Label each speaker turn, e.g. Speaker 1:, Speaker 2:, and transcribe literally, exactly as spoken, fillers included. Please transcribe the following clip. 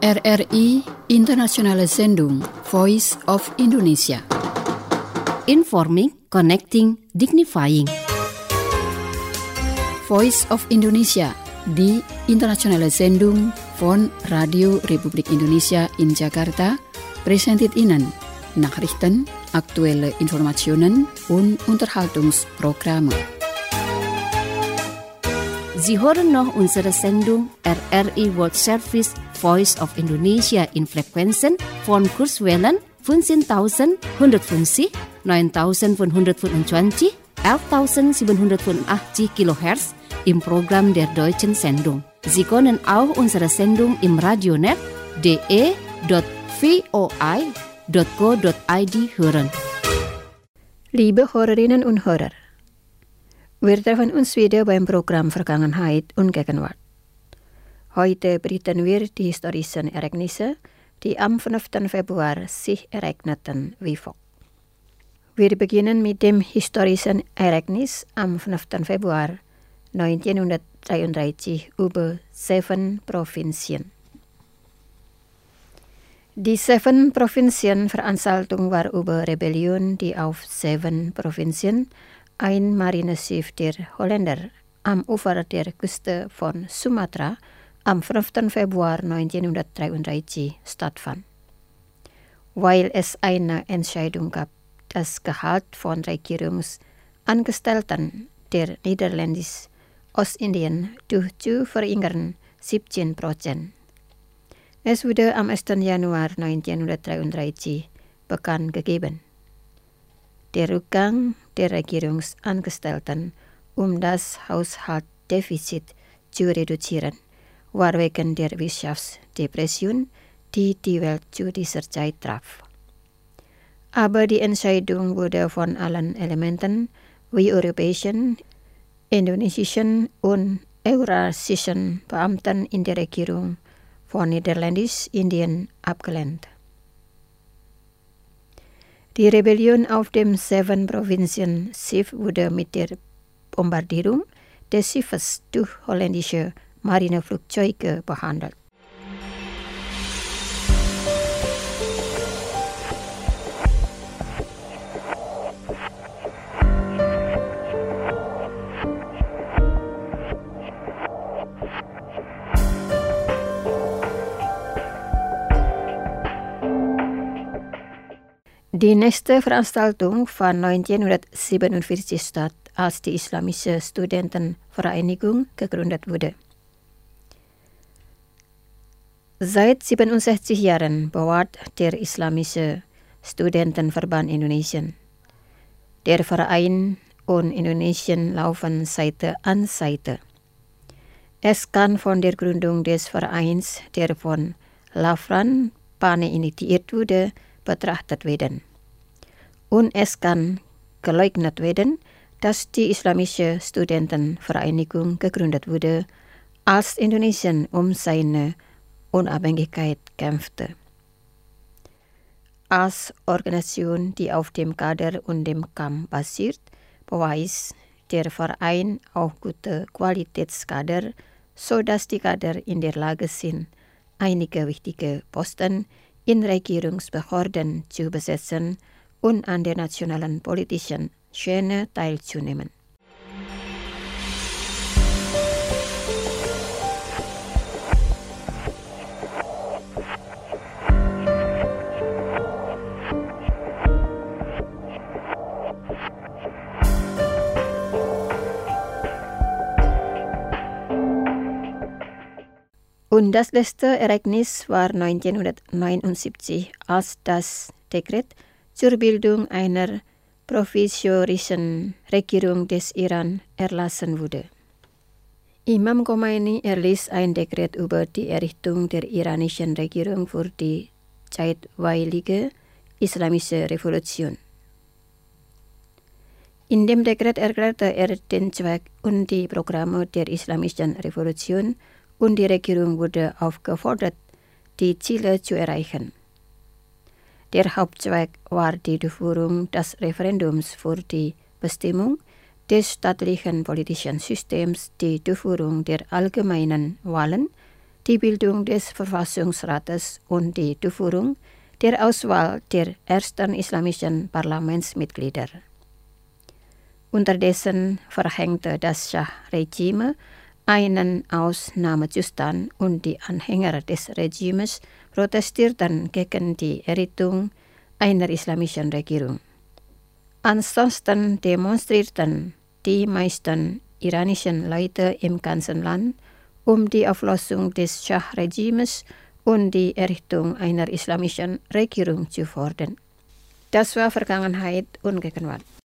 Speaker 1: R R I Internationale Sendung Voice of Indonesia.
Speaker 2: Informing, connecting, dignifying.
Speaker 1: Voice of Indonesia, die internationale Sendung von Radio Republik Indonesia in Jakarta, presented Ihnen Nachrichten, aktuelle Informationen und Unterhaltungsprogramme.
Speaker 2: Sie hören noch unsere Sendung R R I World Service Voice of Indonesia in Frequenzen von Kurzwellen fünfzehntausendeinhundertfünfzig, neuntausendfünfhundertfünfundzwanzig, elftausendsiebenhundertfünfundachtzig Kilohertz im Programm der deutschen Sendung. Sie können auch unsere Sendung im Radionet d e punkt v o i punkt co punkt i d hören.
Speaker 1: Liebe Hörerinnen und Hörer, wir treffen uns wieder beim Programm Vergangenheit und Gegenwart. Heute berichten wir die historischen Ereignisse, die am fünften Februar sich ereigneten, wie folgt. Wir beginnen mit dem historischen Ereignis am fünften Februar neunzehnhundertdreiunddreißig über Seven Provinzen. Die Seven Provinzen-Veranstaltung war über Rebellion, die auf Seven Provinzen ein Marineschiff der Holländer am Ufer der Küste von Sumatra am fünften Februar neunzehnhundertdreiunddreißig stattfand. Weil es eine Entscheidung gab, das Gehalt von Regierungsangestellten der Niederländisch-Ostindien durch zu verringern siebzehn Prozent. Es wurde am ersten Januar neunzehnhundertdreiunddreißig bekannt gegeben. Der Rückgang der Regierungsangestellten, um das Haushaltsdefizit zu reduzieren, war wegen der Wirtschaftsdepression, die die Welt zu dieser Zeit traf. Aber die Entscheidung wurde von allen Elementen wie europäischen, indonesischen und eurasischen Beamten in der Regierung von Niederländisch-Indien abgelehnt. Die Rebellion auf dem Seven-Provinzen-Schiff wurde mit der Bombardierung des Schiffes durch holländische Marineflugzeuge behandelt. Die nächste Veranstaltung fand neunzehnhundertsiebenundvierzig statt, als die Islamische Studentenvereinigung gegründet wurde. Seit siebenundsechzig Jahren bewahrt der Islamische Studentenverband Indonesien. Der Verein und Indonesien laufen Seite an Seite. Es kann von der Gründung des Vereins, der von Lavran Pane initiiert wurde, betrachtet werden. Und es kann geleugnet werden, dass die Islamische Studentenvereinigung gegründet wurde, als Indonesien um seine Unabhängigkeit kämpfte. Als Organisation, die auf dem Kader und dem Kampf basiert, beweist der Verein auch gute Qualitätskader, sodass die Kader in der Lage sind, einige wichtige Posten in Regierungsbehörden zu besetzen und an der nationalen politischen Szene teilzunehmen. Und das letzte Ereignis war neunzehnhundertneunundsiebzig, als das Dekret zur Bildung einer provisorischen Regierung des Iran erlassen wurde. Imam Khomeini erließ ein Dekret über die Errichtung der iranischen Regierung für die zeitweilige islamische Revolution. In dem Dekret erklärte er den Zweck und die Programme der islamischen Revolution, und die Regierung wurde aufgefordert, die Ziele zu erreichen. Der Hauptzweck war die Durchführung des Referendums für die Bestimmung des staatlichen politischen Systems, die Durchführung der allgemeinen Wahlen, die Bildung des Verfassungsrates und die Durchführung der Auswahl der ersten islamischen Parlamentsmitglieder. Unterdessen verhängte das Schah-Regime einen Ausnahmezustand und die Anhänger des Regimes protestierten gegen die Errichtung einer islamischen Regierung. Ansonsten demonstrierten die meisten iranischen Leute im ganzen Land um die Auflösung des Schah-Regimes und die Errichtung einer islamischen Regierung zu fordern. Das war Vergangenheit und Gegenwart.